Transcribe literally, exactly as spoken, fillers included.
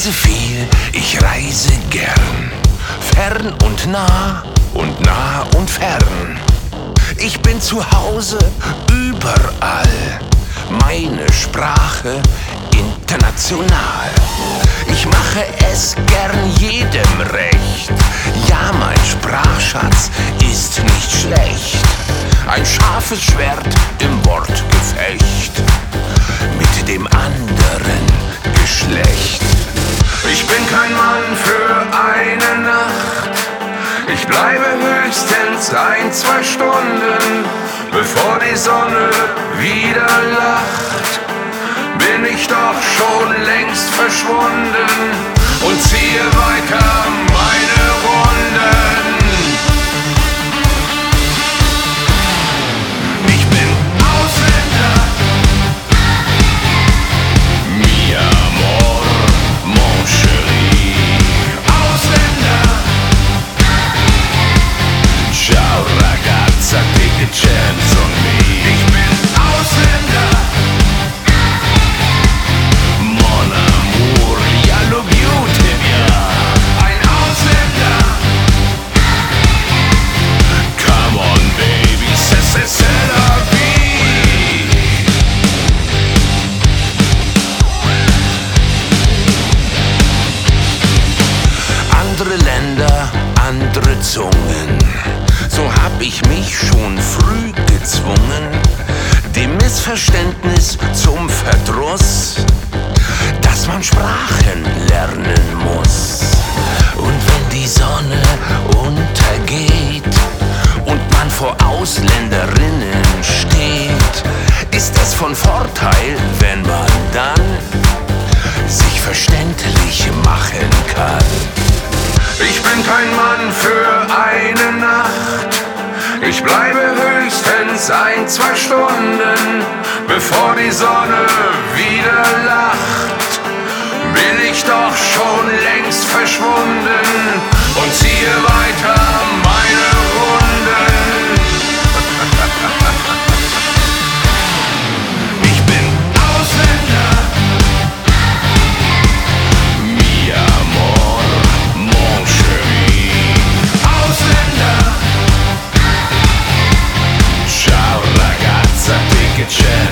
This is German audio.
reise viel, ich reise gern, fern und nah und nah und fern. Ich bin zu Hause überall, meine Sprache international. Ich mache es gern jedem recht, ja, mein Sprachschatz ist nicht schlecht. Ein scharfes Schwert im Wortgefecht mit dem anderen Geschlecht. Ich bin kein Mann für eine Nacht, ich bleibe höchstens ein, zwei Stunden, bevor die Sonne wieder lacht. Bin ich doch schon längst verschwunden und ziehe weiter meine Runden. Ich bin Ausländer, mi amor, mon chéri. Ausländer, ciao ragazza, take a chance on me. Ich bin Ausländer, mon amour, ja lo beauty, ja. Ein Ausländer, come on baby, c'est c'est c'est la vie. Andere Länder, andere Zungen, so hab ich mich schon früh gezwungen, dem Missverständnis zum Verdruss, dass man Sprachen lernen muss. Und wenn die Sonne untergeht und man vor Ausländerinnen steht, ist es von Vorteil, wenn man dann sich verständlich machen kann. Ich bin kein Mann für eine Nacht, ich bleibe höchstens ein, zwei Stunden, bevor die Sonne wieder lacht. Bin ich doch schon längst verschwunden und ziehe weiter meine Runden. Ich bin Ausländer, mi amor, mon chéri. Ausländer, ciao ragazza, take a chance.